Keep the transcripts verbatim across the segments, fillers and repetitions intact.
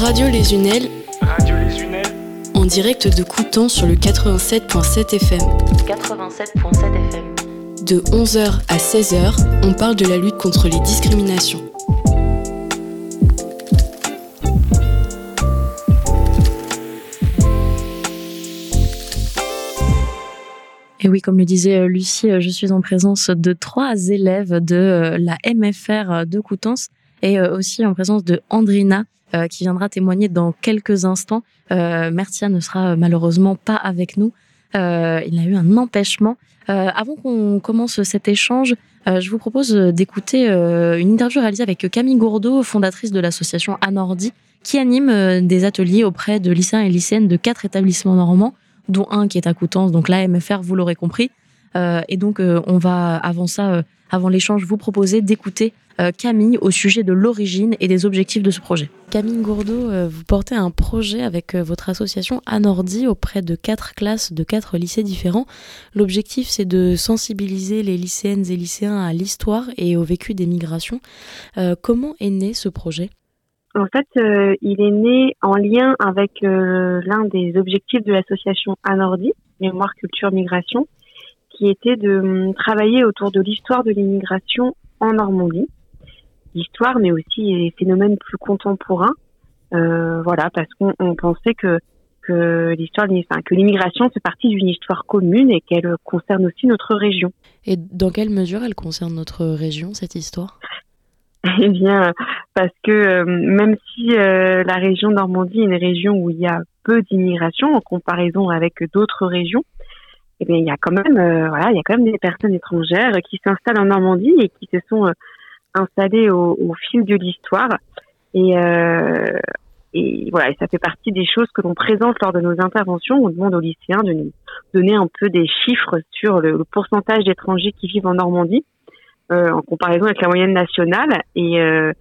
Radio Les Unelles, Radio Les Unelles, en direct de Coutances sur le quatre-vingt-sept virgule sept F M. quatre-vingt-sept virgule sept F M. De onze heures à seize heures, on parle de la lutte contre les discriminations. Et oui, comme le disait Lucie, je suis en présence de trois élèves de la M F R de Coutances et aussi en présence de Andrina qui viendra témoigner dans quelques instants. Euh, Mertia ne sera malheureusement pas avec nous. Euh, il a eu un empêchement. Euh, avant qu'on commence cet échange, euh, je vous propose d'écouter euh, une interview réalisée avec Camille Gourdeau, fondatrice de l'association Anordi, qui anime euh, des ateliers auprès de lycéens et lycéennes de quatre établissements normands, dont un qui est à Coutances, donc la M F R, vous l'aurez compris. Euh, et donc, euh, on va, avant ça, euh, avant l'échange, vous proposer d'écouter euh, Camille au sujet de l'origine et des objectifs de ce projet. Camille Gourdeau, euh, vous portez un projet avec euh, votre association Anordi auprès de quatre classes de quatre lycées différents. L'objectif, c'est de sensibiliser les lycéennes et lycéens à l'histoire et au vécu des migrations. Euh, comment est né ce projet ? En fait, euh, il est né en lien avec euh, l'un des objectifs de l'association Anordi, Mémoire, Culture, Migration, qui était de euh, travailler autour de l'histoire de l'immigration en Normandie. L'histoire, mais aussi les phénomènes plus contemporains. Euh, voilà, parce qu'on on pensait que que l'histoire, enfin, que l'immigration fait partie d'une histoire commune et qu'elle concerne aussi notre région. Et dans quelle mesure elle concerne notre région, cette histoire ? Eh bien, parce que euh, même si euh, la région Normandie est une région où il y a peu d'immigration en comparaison avec d'autres régions, eh bien, il y a quand même, euh, voilà, il y a quand même des personnes étrangères qui s'installent en Normandie et qui se sont euh, installées au, au fil de l'histoire. Et, euh, et voilà, et ça fait partie des choses que l'on présente lors de nos interventions. On demande aux lycéens de nous donner un peu des chiffres sur le, le pourcentage d'étrangers qui vivent en Normandie. Euh, en comparaison avec la moyenne nationale et, euh,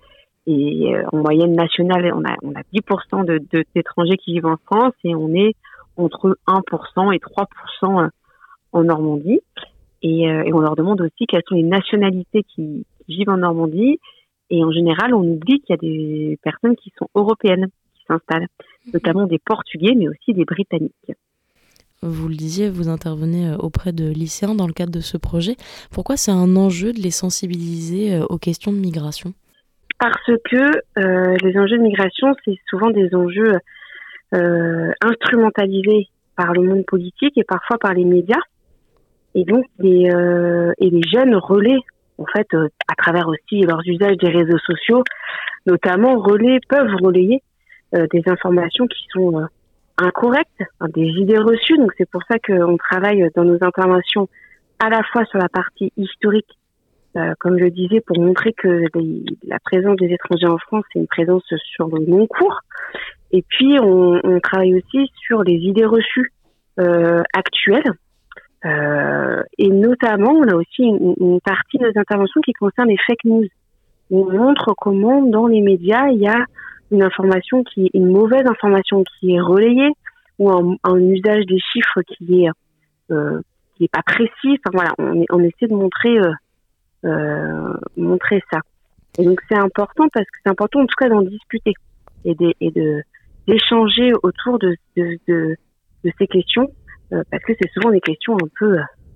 et euh, en moyenne nationale on a on a dix pour cent de, de d'étrangers qui vivent en France et on est entre un pour cent et trois pour cent en Normandie et, euh, et on leur demande aussi quelles sont les nationalités qui, qui vivent en Normandie et en général on oublie qu'il y a des personnes qui sont européennes qui s'installent, notamment des Portugais mais aussi des Britanniques. Vous le disiez, vous intervenez auprès de lycéens dans le cadre de ce projet. Pourquoi c'est un enjeu de les sensibiliser aux questions de migration ? Parce que euh, les enjeux de migration, c'est souvent des enjeux euh, instrumentalisés par le monde politique et parfois par les médias. Et donc, les, euh, et les jeunes relaient, en fait, euh, à travers aussi leurs usages des réseaux sociaux, notamment relaient, peuvent relayer euh, des informations qui sont... Euh, incorrectes, des idées reçues. Donc c'est pour ça qu'on travaille dans nos interventions à la fois sur la partie historique, euh, comme je le disais, pour montrer que les, la présence des étrangers en France, c'est une présence sur le long cours. Et puis on, on travaille aussi sur les idées reçues euh, actuelles. Euh, et notamment, on a aussi une, une partie de nos interventions qui concerne les fake news. On montre comment dans les médias, il y a une information qui est une mauvaise information qui est relayée ou un, un usage des chiffres qui est euh, qui est pas précis. Enfin voilà, on, on essaie de montrer euh, euh, montrer ça. Et donc c'est important parce que c'est important en tout cas d'en discuter et de, et de d'échanger autour de de de, de ces questions euh, parce que c'est souvent des questions un peu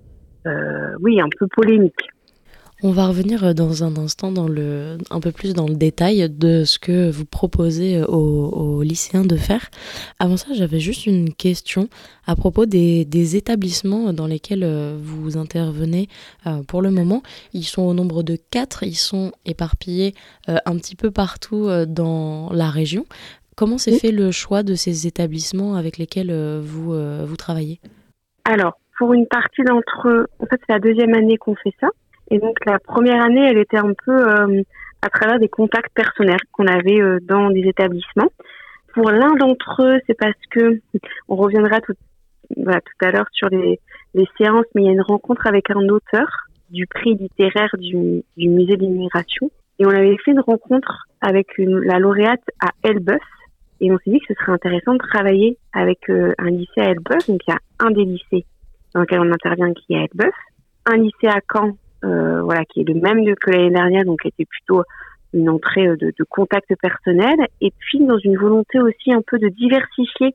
euh, oui un peu polémiques. On va revenir dans un instant dans le, un peu plus dans le détail de ce que vous proposez aux, aux lycéens de faire. Avant ça, j'avais juste une question à propos des, des établissements dans lesquels vous intervenez pour le moment. Ils sont au nombre de quatre, ils sont éparpillés un petit peu partout dans la région. Comment s'est oui. fait le choix de ces établissements avec lesquels vous, vous travaillez ? Alors, pour une partie d'entre eux, en fait, c'est la deuxième année qu'on fait ça. Et donc la première année, elle était un peu euh, à travers des contacts personnels qu'on avait euh, dans des établissements. Pour l'un d'entre eux, c'est parce que on reviendra tout, voilà, tout à l'heure sur les, les séances, mais il y a une rencontre avec un auteur du prix littéraire du, du musée de l'immigration. Et on avait fait une rencontre avec une, la lauréate à Elbeuf. Et on s'est dit que ce serait intéressant de travailler avec euh, un lycée à Elbeuf. Donc il y a un des lycées dans lequel on intervient qui est à Elbeuf, un lycée à Caen. Euh, voilà, qui est le même que l'année dernière, donc qui était plutôt une entrée de, de contact personnel, et puis dans une volonté aussi un peu de diversifier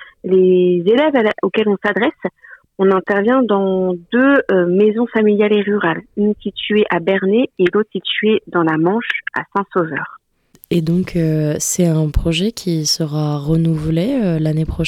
les élèves à la, auxquels on s'adresse. On intervient dans deux euh, maisons familiales et rurales, une située à Bernay et l'autre située dans la Manche à Saint-Sauveur. Et donc, euh, c'est un projet qui sera renouvelé euh, l'année prochaine ?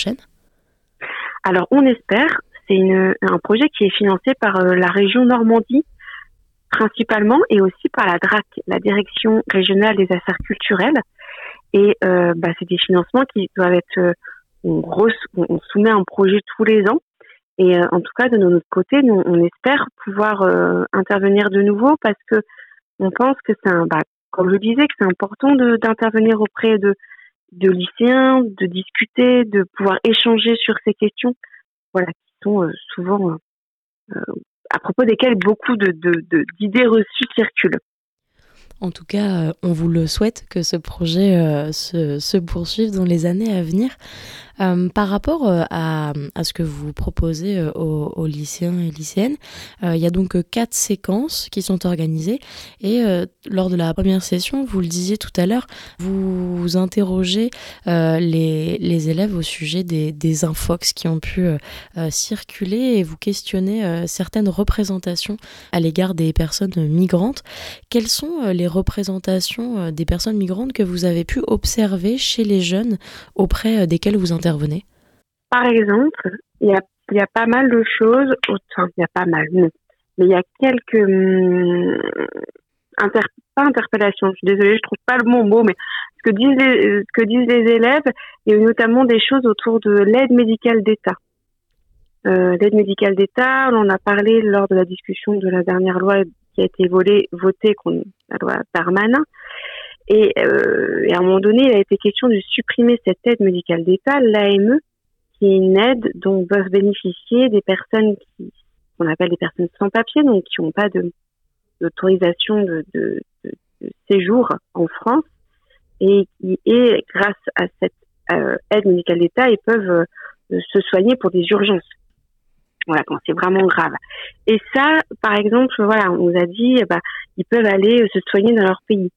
Alors, on espère. C'est une, un projet qui est financé par euh, la région Normandie, principalement, et aussi par la D R A C, la Direction régionale des affaires culturelles. Et euh, bah, c'est des financements qui doivent être... Euh, on, re, on soumet un projet tous les ans. Et euh, en tout cas, de notre côté, nous, on espère pouvoir euh, intervenir de nouveau parce que on pense que c'est un... Bah, comme je disais, que c'est important de, d'intervenir auprès de, de lycéens, de discuter, de pouvoir échanger sur ces questions, voilà, qui sont euh, souvent euh, à propos desquelles beaucoup de, de, de, d'idées reçues circulent. En tout cas, on vous le souhaite que ce projet euh, se, se poursuive dans les années à venir. Euh, par rapport euh, à, à ce que vous proposez euh, aux, aux lycéens et lycéennes, euh, il y a donc quatre séquences qui sont organisées et euh, lors de la première session, vous le disiez tout à l'heure, vous, vous interrogez euh, les, les élèves au sujet des, des infox qui ont pu euh, euh, circuler et vous questionnez euh, certaines représentations à l'égard des personnes migrantes. Quelles sont euh, les représentations euh, des personnes migrantes que vous avez pu observer chez les jeunes auprès euh, desquels vous intervenez? Par exemple, il y a, il y a pas mal de choses, enfin, il y a pas mal, non, mais il y a quelques, hum, inter, pas interpellations, je suis désolée, je trouve pas le bon mot, mais ce que disent les, ce que disent les élèves, il y a notamment des choses autour de l'aide médicale d'État. Euh, l'aide médicale d'État, on en a parlé lors de la discussion de la dernière loi qui a été volée, votée, la loi Darmanin. Et, euh, et à un moment donné, il a été question de supprimer cette aide médicale d'État, l'A M E, qui est une aide dont peuvent bénéficier des personnes qui, qu'on appelle des personnes sans papier, donc qui n'ont pas de, d'autorisation de, de, de, de séjour en France, et qui, et grâce à cette euh, aide médicale d'État, ils peuvent euh, se soigner pour des urgences. Voilà, quand c'est vraiment grave. Et ça, par exemple, voilà, on nous a dit, bah, ils peuvent aller se soigner dans leur pays,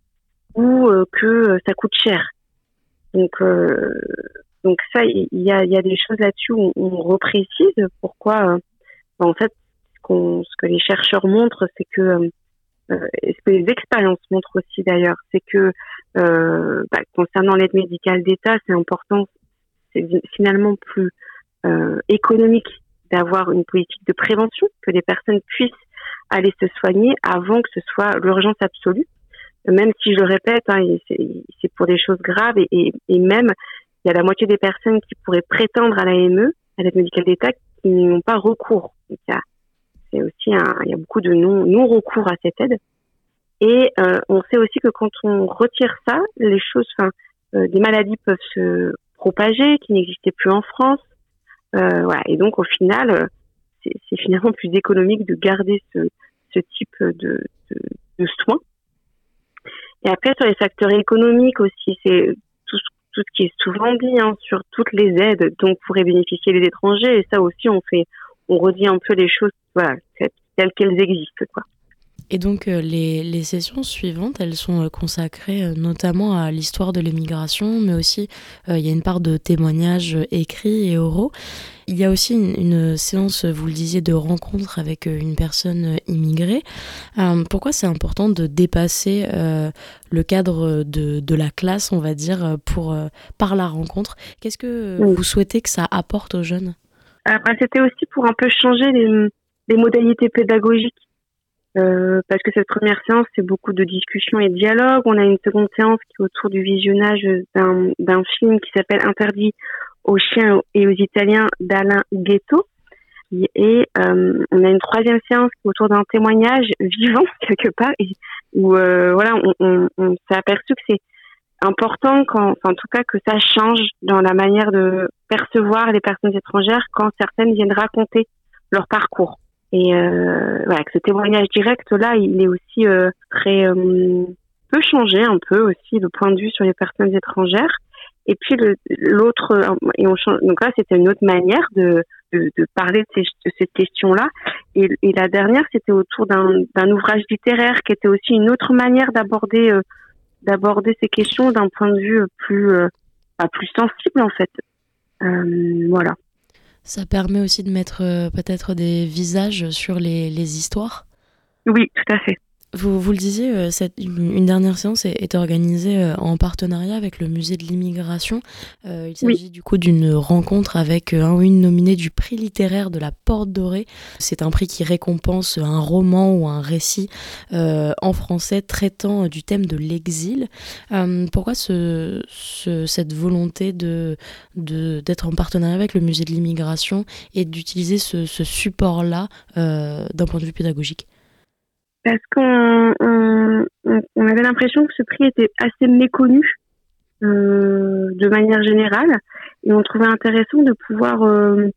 ou euh, que euh, ça coûte cher. Donc, euh, donc ça, il y a, il y a des choses là-dessus où on, on reprécise pourquoi. Euh, en fait, ce, qu'on, ce que les chercheurs montrent, c'est que, euh, et ce que les expériences montrent aussi d'ailleurs, c'est que euh, bah, concernant l'aide médicale d'État, c'est important, c'est finalement plus euh, économique d'avoir une politique de prévention, que les personnes puissent aller se soigner avant que ce soit l'urgence absolue. Même si je le répète, hein, c'est, c'est pour des choses graves et, et, et même il y a la moitié des personnes qui pourraient prétendre à l'A M E, à l'aide médicale d'État, qui n'ont pas recours. Donc, il y a, c'est aussi un, il y a beaucoup de non, non recours à cette aide. Et euh, on sait aussi que quand on retire ça, les choses, enfin, euh, des maladies peuvent se propager, qui n'existaient plus en France. Euh, voilà. Et donc au final, euh, c'est, c'est finalement plus économique de garder ce, ce type de, de, de soins. Et après, sur les facteurs économiques aussi, c'est tout, tout ce qui est souvent dit, hein, sur toutes les aides dont pourraient bénéficier les étrangers. Et ça aussi, on fait, on redit un peu les choses, voilà, telles qu'elles existent, quoi. Et donc, euh, les, les sessions suivantes, elles sont euh, consacrées euh, notamment à l'histoire de l'immigration, mais aussi, euh, il y a une part de témoignages euh, écrits et oraux. Il y a aussi une, une séance, vous le disiez, de rencontre avec euh, une personne euh, immigrée. Euh, pourquoi c'est important de dépasser euh, le cadre de, de la classe, on va dire, pour, euh, par la rencontre? Qu'est-ce que oui. vous souhaitez que ça apporte aux jeunes? euh, bah, C'était aussi pour un peu changer les, les modalités pédagogiques. Euh, parce que cette première séance, c'est beaucoup de discussions et de dialogues. On a une seconde séance qui est autour du visionnage d'un, d'un film qui s'appelle Interdit aux chiens et aux Italiens d'Alain Ghetto. Et euh, on a une troisième séance qui est autour d'un témoignage vivant, quelque part, et, où euh, voilà, on, on, on s'est aperçu que c'est important, quand, enfin, en tout cas, que ça change dans la manière de percevoir les personnes étrangères quand certaines viennent raconter leur parcours. Et euh, voilà, que ce témoignage direct-là, il est aussi euh, très... Euh, peut changer un peu aussi le point de vue sur les personnes étrangères. Et puis le, l'autre... Et on change, donc là, c'était une autre manière de, de, de parler de, ces, de cette question-là. Et, et la dernière, c'était autour d'un, d'un ouvrage littéraire qui était aussi une autre manière d'aborder euh, d'aborder ces questions d'un point de vue plus, euh, bah, plus sensible en fait. Euh, voilà. Ça permet aussi de mettre euh, peut-être des visages sur les, les histoires. Oui, tout à fait. Vous, vous le disiez, euh, cette, une, une dernière séance est, est organisée euh, en partenariat avec le musée de l'immigration. Euh, il s'agit oui. du coup d'une rencontre avec euh, un ou une nominée du prix littéraire de la Porte Dorée. C'est un prix qui récompense un roman ou un récit euh, en français traitant du thème de l'exil. Euh, pourquoi ce, ce, cette volonté de, de, d'être en partenariat avec le musée de l'immigration et d'utiliser ce, ce support-là euh, d'un point de vue pédagogique ? Parce qu'on on, on avait l'impression que ce prix était assez méconnu euh, de manière générale, et on trouvait intéressant de pouvoir euh,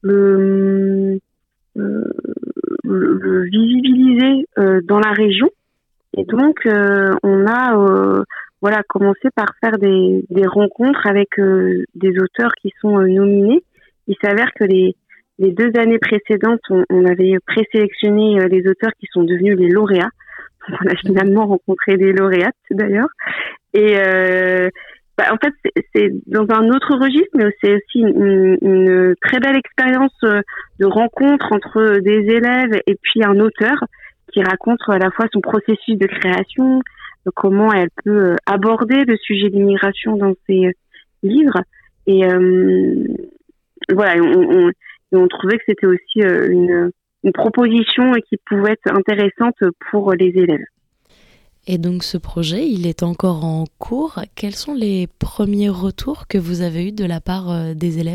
le, euh, le, le visibiliser euh, dans la région. Et donc, euh, on a euh, voilà commencé par faire des, des rencontres avec euh, des auteurs qui sont euh, nominés. Il s'avère que les Les deux années précédentes, on, on avait présélectionné euh, les auteurs qui sont devenus les lauréats. Donc, on a finalement rencontré des lauréates d'ailleurs. Et euh, bah, en fait, c'est, c'est dans un autre registre, mais c'est aussi une, une très belle expérience de rencontre entre des élèves et puis un auteur qui raconte à la fois son processus de création, comment elle peut aborder le sujet de l'immigration dans ses livres. Et euh, voilà, on, on Et on trouvait que c'était aussi une, une proposition qui pouvait être intéressante pour les élèves. Et donc ce projet, il est encore en cours. Quels sont les premiers retours que vous avez eus de la part des élèves ?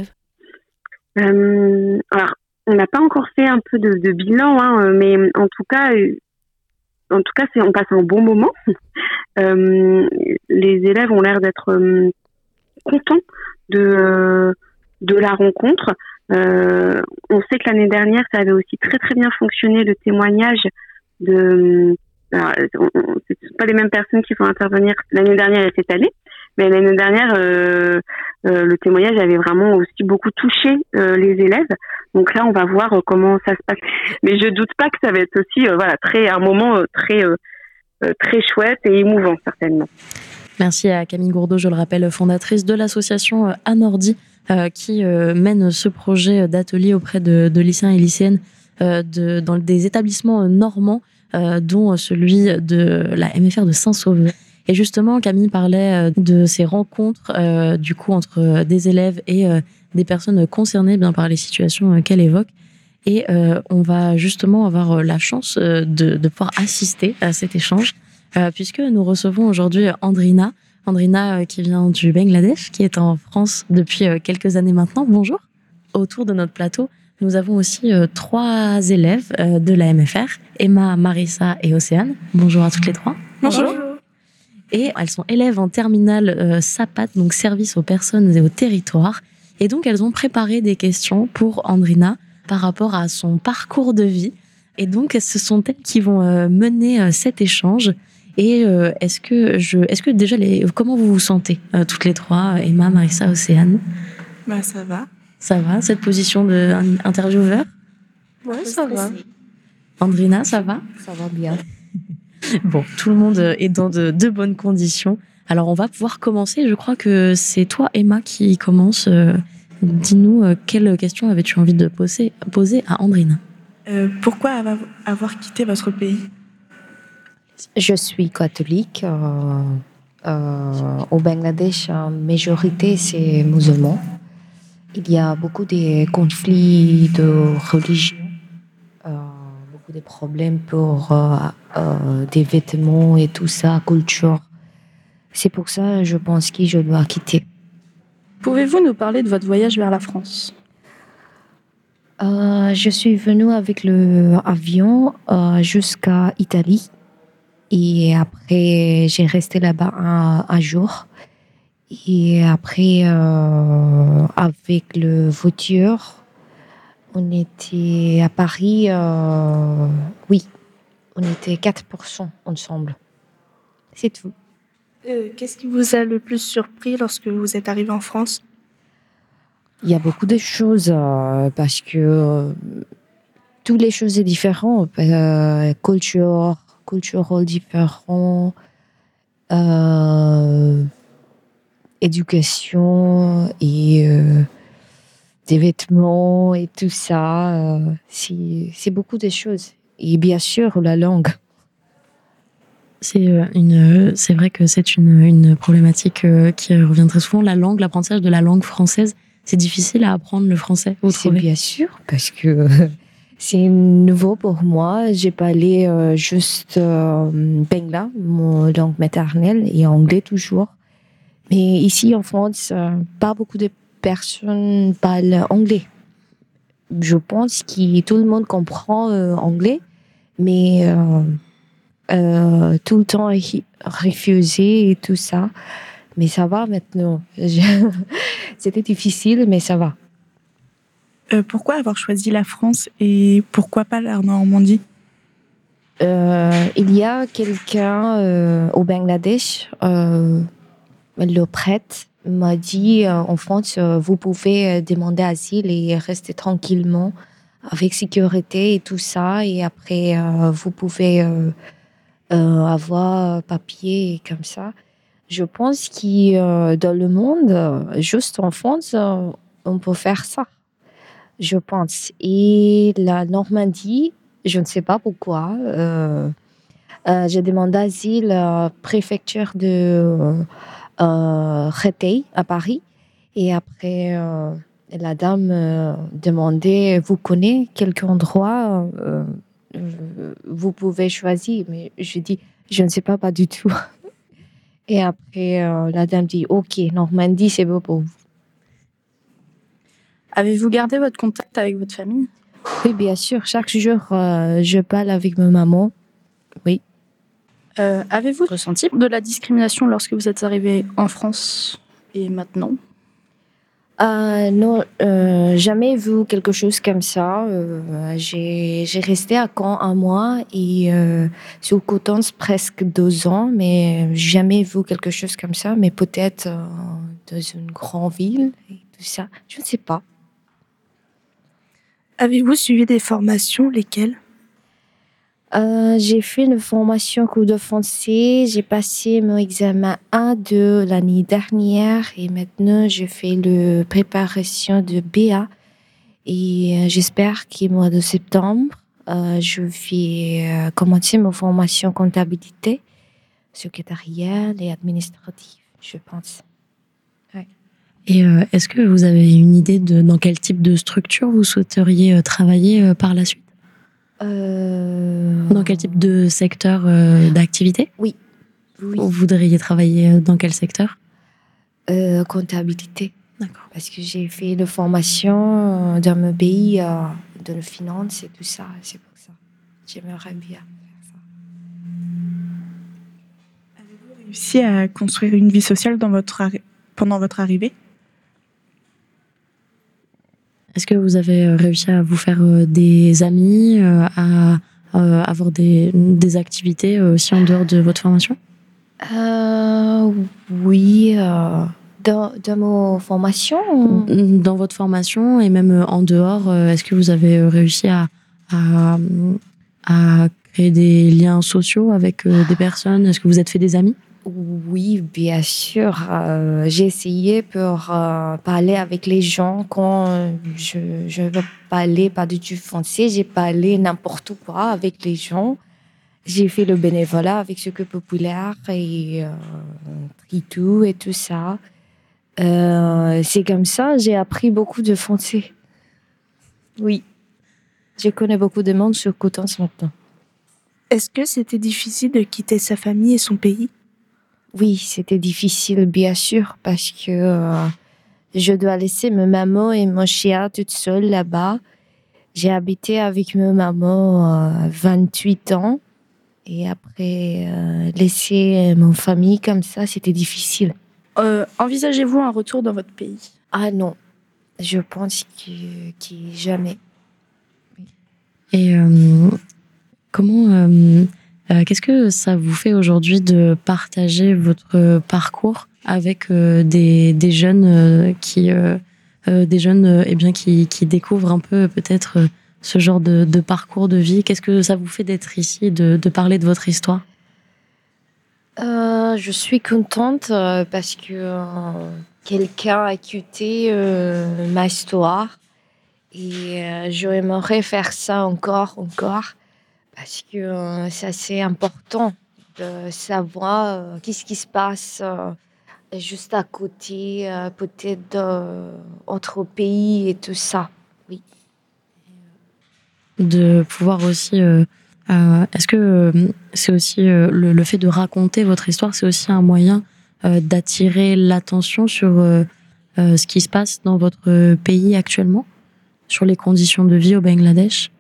euh, Alors, on n'a pas encore fait un peu de, de bilan, hein, mais en tout cas, en tout cas, c'est, on passe un bon moment. Euh, les élèves ont l'air d'être euh, contents de, de la rencontre. Euh, on sait que l'année dernière, ça avait aussi très très bien fonctionné, le témoignage de... Alors, on, on, c'est pas les mêmes personnes qui vont intervenir l'année dernière et cette année, mais l'année dernière, euh, euh, le témoignage avait vraiment aussi beaucoup touché euh, les élèves. Donc là, on va voir euh, comment ça se passe. Mais je doute pas que ça va être aussi euh, voilà, très, un moment euh, très, euh, très chouette et émouvant, certainement. Merci à Camille Gourdeau, je le rappelle, fondatrice de l'association Anordi, Euh, qui euh, mène ce projet d'atelier auprès de, de lycéens et lycéennes euh, de, dans des établissements normands, euh, dont celui de la M F R de Saint-Sauveur. Et justement, Camille parlait de ces rencontres euh, du coup entre des élèves et euh, des personnes concernées bien par les situations qu'elle évoque. Et euh, on va justement avoir la chance de, de pouvoir assister à cet échange, euh, puisque nous recevons aujourd'hui Andrina, Andrina qui vient du Bangladesh, qui est en France depuis quelques années maintenant. Bonjour. Autour de notre plateau, nous avons aussi euh, trois élèves euh, de la M F R, Emma, Marissa et Océane. Bonjour à toutes les trois. Bonjour. Et elles sont élèves en terminale euh, SAPAT, donc service aux personnes et aux territoires. Et donc elles ont préparé des questions pour Andrina par rapport à son parcours de vie. Et donc ce sont elles qui vont euh, mener euh, cet échange. Et euh, est-ce que je, est-ce que déjà les, comment vous vous sentez euh, toutes les trois, Emma, Marissa, Océane? Bah ça va. Ça va, cette position d'intervieweur? Ouais, ça va. Andrina, ça va? Ça va bien. Bon, tout le monde est dans de, de bonnes conditions. Alors on va pouvoir commencer. Je crois que c'est toi, Emma, qui commence. Euh, dis-nous euh, quelle question avais-tu envie de poser, poser à Andrina? Euh, pourquoi avoir, avoir quitté votre pays? Je suis catholique. Euh, euh, au Bangladesh, la majorité, c'est musulman. Il y a beaucoup de conflits de religion, euh, beaucoup de problèmes pour euh, euh, des vêtements et tout ça, culture. C'est pour ça, je pense que je dois quitter. Pouvez-vous nous parler de votre voyage vers la France? euh, Je suis venue avec l'avion euh, jusqu'à Italie. Et après, j'ai resté là-bas un, un jour. Et après, euh, avec le voiture, on était à Paris. Euh, oui, on était quatre pour cent ensemble. C'est tout. Euh, qu'est-ce qui vous a le plus surpris lorsque vous êtes arrivé en France? Il y a beaucoup de choses euh, parce que euh, toutes les choses sont différentes. Euh, culture, culturel différent. euh, éducation et euh, des vêtements et tout ça. Euh, c'est, c'est beaucoup de choses. Et bien sûr, la langue. C'est, une, c'est vrai que c'est une, une problématique qui revient très souvent. La langue, l'apprentissage de la langue française, c'est difficile à apprendre le français, vous C'est trouvez ? bien sûr, parce que c'est nouveau pour moi. J'ai parlé euh, juste euh, Bangla, mon langue maternelle, et anglais toujours. Mais ici en France, euh, pas beaucoup de personnes parlent anglais. Je pense que tout le monde comprend euh, anglais, mais euh, euh, tout le temps refusé et tout ça. Mais ça va maintenant. C'était difficile, mais ça va. Euh, pourquoi avoir choisi la France et pourquoi pas la Normandie ? euh, Il y a quelqu'un euh, au Bangladesh, euh, le prêtre m'a dit euh, en France, euh, vous pouvez demander asile et rester tranquillement avec sécurité et tout ça. Et après, euh, vous pouvez euh, euh, avoir papier et comme ça. Je pense que euh, dans le monde, juste en France, euh, on peut faire ça. Je pense. Et la Normandie, je ne sais pas pourquoi. Euh, euh, j'ai demandé asile à la préfecture de euh, Créteil à Paris. Et après, euh, la dame euh, demandait, vous connaissez quelques endroits euh, vous pouvez choisir. Mais je dis, je ne sais pas, pas du tout. Et après, euh, la dame dit, ok, Normandie, c'est beau pour vous. Avez-vous gardé votre contact avec votre famille ? Oui, bien sûr. Chaque jour, euh, je parle avec ma maman. Oui. Euh, avez-vous ressenti de la discrimination lorsque vous êtes arrivé en France et maintenant ? euh, Non, euh, jamais vu quelque chose comme ça. Euh, j'ai, j'ai resté à Caen un mois et euh, sur Coutances presque deux ans, mais jamais vu quelque chose comme ça. Mais peut-être euh, dans une grande ville et tout ça. Je ne sais pas. Avez-vous suivi des formations, lesquelles ? euh, J'ai fait une formation cours de français. J'ai passé mon examen un de l'année dernière et maintenant je fais la préparation de B A. Et euh, j'espère qu'au mois de septembre, euh, je vais euh, commencer ma formation comptabilité, secrétariat et administrative, je pense. Et euh, est-ce que vous avez une idée de dans quel type de structure vous souhaiteriez euh, travailler euh, par la suite ? euh... Dans quel type de secteur euh, d'activité ? Oui. oui. Vous voudriez travailler dans quel secteur ? euh, Comptabilité. D'accord. Parce que j'ai fait une formation dans mon pays, euh, de la finance et tout ça. C'est pour ça. J'aimerais bien faire ça. Avez-vous réussi à construire une vie sociale dans votre arri- pendant votre arrivée ? Est-ce que vous avez réussi à vous faire des amis, à avoir des, des activités aussi en dehors de votre formation ? euh, Oui, euh, dans, dans mon formation. Dans votre formation et même en dehors, est-ce que vous avez réussi à, à, à créer des liens sociaux avec des personnes ? Est-ce que vous êtes fait des amis ? Oui, bien sûr. Euh, j'ai essayé pour euh, parler avec les gens quand je je veux parler pas du tout français. J'ai parlé n'importe quoi avec les gens. J'ai fait le bénévolat avec Secours Populaire et euh, Tritou et tout ça. Euh, c'est comme ça, j'ai appris beaucoup de français. Oui. Je connais beaucoup de monde sur Coutances maintenant. Est-ce que c'était difficile de quitter sa famille et son pays ? Oui, c'était difficile, bien sûr, parce que euh, je dois laisser ma maman et mon chien toute seule là-bas. J'ai habité avec ma maman euh, vingt-huit ans. Et après, euh, laisser mon famille comme ça, c'était difficile. Euh, envisagez-vous un retour dans votre pays ? Ah non, je pense que, que jamais. Et euh, comment... Euh, Euh, qu'est-ce que ça vous fait aujourd'hui de partager votre parcours avec euh, des, des jeunes euh, qui, euh, euh, des jeunes euh, eh bien qui, qui découvrent un peu peut-être euh, ce genre de, de parcours de vie ? Qu'est-ce que ça vous fait d'être ici et de, de parler de votre histoire ? Euh, je suis contente euh, parce que euh, quelqu'un a écouté euh, ma histoire et euh, j'aimerais faire ça encore, encore parce que euh, c'est assez important de savoir euh, qu'est-ce qui se passe euh, juste à côté, euh, peut-être d'autres pays et tout ça. Oui. De pouvoir aussi... Euh, euh, est-ce que euh, c'est aussi euh, le, le fait de raconter votre histoire, c'est aussi un moyen euh, d'attirer l'attention sur euh, euh, ce qui se passe dans votre pays actuellement, sur les conditions de vie au Bangladesh?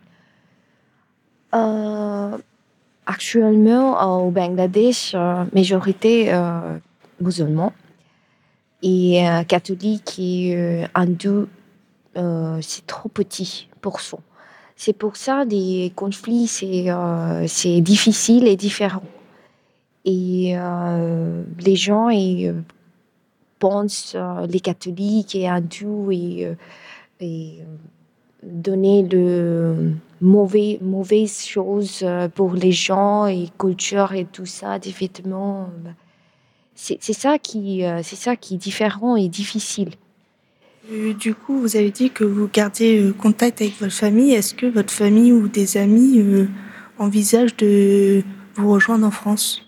Euh, actuellement, euh, au Bangladesh, euh, majorité euh, musulmans et euh, catholiques et euh, hindous, euh, c'est trop petit pour ça. C'est pour ça des conflits, c'est euh, c'est difficile et différent. Et euh, les gens et, euh, pensent, euh, les catholiques et hindous, et, euh, et euh, donner de mauvais, mauvaises choses euh, pour les gens et culture et tout ça, des vêtements. euh, C'est c'est ça qui, euh, c'est ça qui est différent et difficile. Euh, du coup, vous avez dit que vous gardiez euh, contact avec votre famille. Est-ce que votre famille ou des amis euh, envisagent de vous rejoindre en France?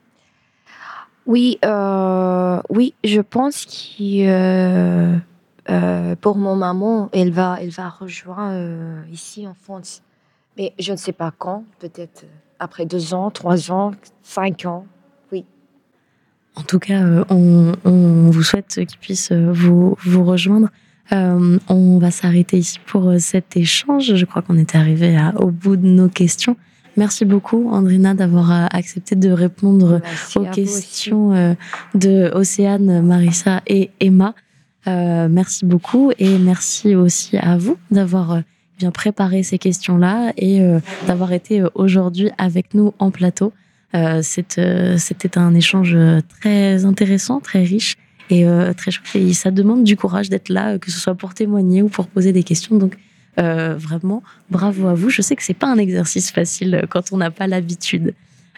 Oui, euh, oui, je pense que euh, euh, pour mon maman, elle va, elle va rejoindre euh, ici en France. Mais je ne sais pas quand, peut-être après deux ans, trois ans, cinq ans. Oui. En tout cas, euh, on, on vous souhaite qu'ils puissent euh, vous, vous rejoindre. Euh, on va s'arrêter ici pour euh, cet échange. Je crois qu'on est arrivé à, au bout de nos questions. Merci beaucoup, Andrina, d'avoir euh, accepté de répondre Merci aux à vous questions euh, de Océane, Marissa et Emma. Euh, merci beaucoup et merci aussi à vous d'avoir euh, bien préparé ces questions-là et euh, d'avoir été euh, aujourd'hui avec nous en plateau. Euh, c'est, euh, c'était un échange très intéressant, très riche et euh, très chouette. Et ça demande du courage d'être là, que ce soit pour témoigner ou pour poser des questions. Donc euh, vraiment, bravo à vous. Je sais que c'est pas un exercice facile quand on n'a pas l'habitude